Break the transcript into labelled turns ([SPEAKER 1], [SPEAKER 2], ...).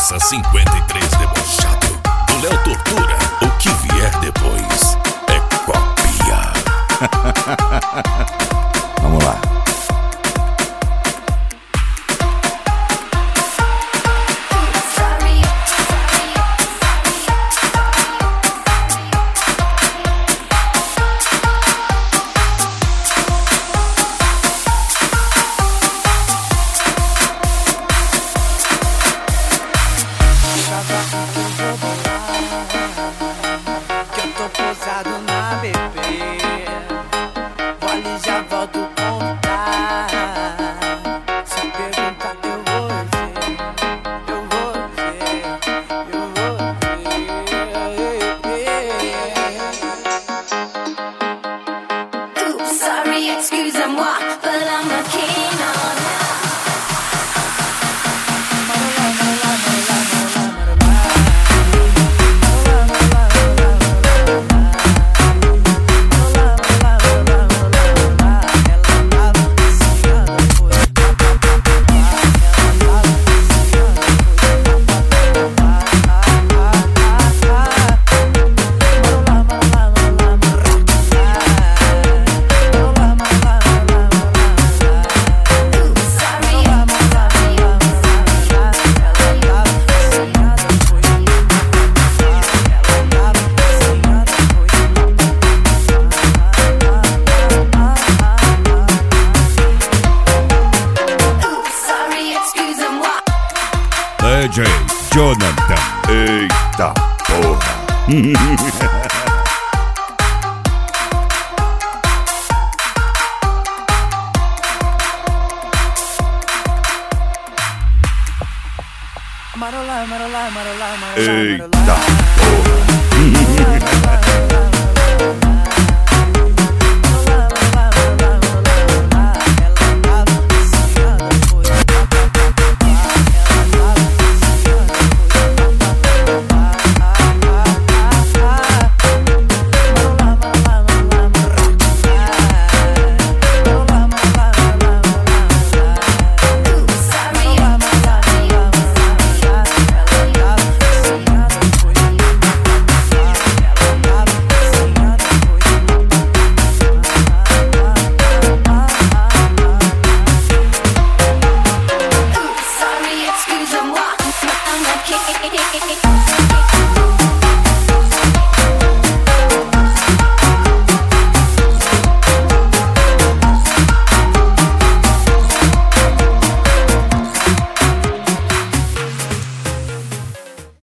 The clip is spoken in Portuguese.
[SPEAKER 1] Massa 53 debochado. Do Léo Tortura. O que vier depois é cópia.
[SPEAKER 2] Vamos lá.
[SPEAKER 3] Que eu tô posado na bebê. Vou ali, já volto contar. Se perguntar, eu vou ver. Eu vou ver. Eu vou ver.
[SPEAKER 4] Oops, sorry, excusez-moi, but I'm not keen on
[SPEAKER 2] DJ Jonathan. Eita porra.
[SPEAKER 3] Marolá, marolá, marolá, marolá.
[SPEAKER 2] Eita porra.